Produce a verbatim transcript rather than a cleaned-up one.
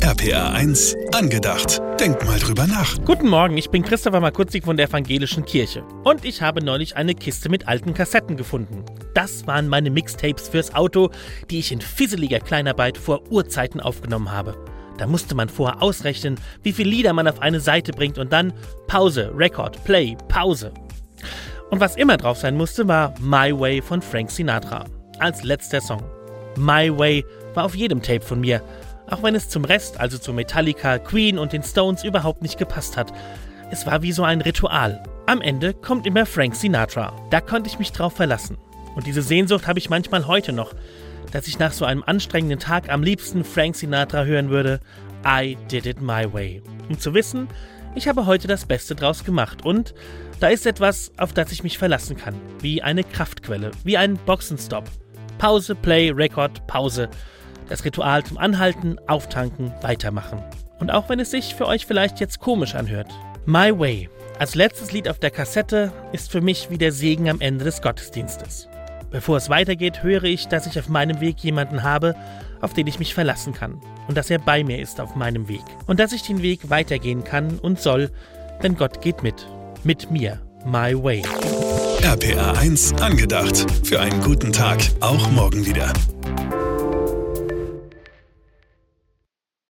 R P R eins angedacht. Denk mal drüber nach. Guten Morgen, ich bin Christopher Markutzig von der Evangelischen Kirche. Und ich habe neulich eine Kiste mit alten Kassetten gefunden. Das waren meine Mixtapes fürs Auto, die ich in fisseliger Kleinarbeit vor Urzeiten aufgenommen habe. Da musste man vorher ausrechnen, wie viele Lieder man auf eine Seite bringt und dann Pause, Record, Play, Pause. Und was immer drauf sein musste, war My Way von Frank Sinatra. Als letzter Song. My Way war auf jedem Tape von mir. Auch wenn es zum Rest, also zu Metallica, Queen und den Stones überhaupt nicht gepasst hat. Es war wie so ein Ritual. Am Ende kommt immer Frank Sinatra. Da konnte ich mich drauf verlassen. Und diese Sehnsucht habe ich manchmal heute noch, dass ich nach so einem anstrengenden Tag am liebsten Frank Sinatra hören würde. I did it my way. Um zu wissen, ich habe heute das Beste draus gemacht. Und da ist etwas, auf das ich mich verlassen kann. Wie eine Kraftquelle, wie ein Boxenstopp. Pause, Play, Record, Pause. Das Ritual zum Anhalten, Auftanken, Weitermachen. Und auch wenn es sich für euch vielleicht jetzt komisch anhört. My Way, als letztes Lied auf der Kassette, ist für mich wie der Segen am Ende des Gottesdienstes. Bevor es weitergeht, höre ich, dass ich auf meinem Weg jemanden habe, auf den ich mich verlassen kann. Und dass er bei mir ist auf meinem Weg. Und dass ich den Weg weitergehen kann und soll, denn Gott geht mit. Mit mir. My Way. R P R eins angedacht. Für einen guten Tag. Auch morgen wieder.